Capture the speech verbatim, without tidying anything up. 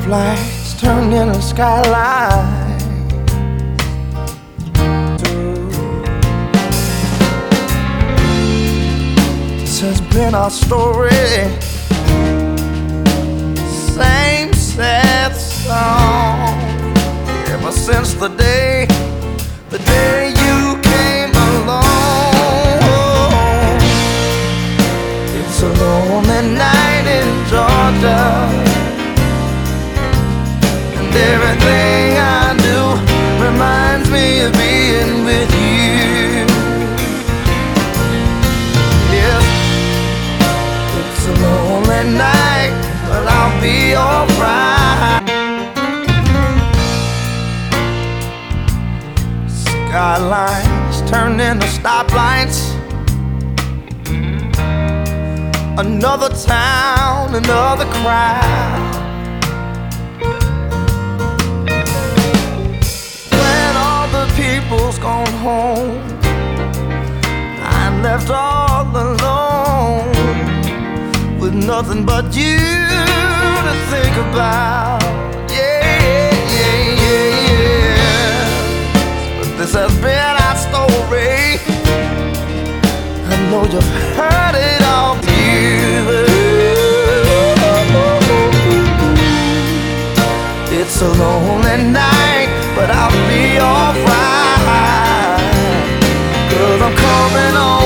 Stoplights turned into skyline. This has been our story, same sad song, ever since the day, the day you came along. It's a lonely night in Georgia, and everything I do reminds me of being with you. Yes, it's a lonely night, but I'll be alright. Skylines turned into stoplights. Another town, another crowd. When all the people's gone home, I'm left all alone with nothing but you to think about. Yeah, yeah, yeah, yeah. But this has been our story. I know you've heard it all. It's a lonely night, but I'll be alright, 'cause I'm coming on.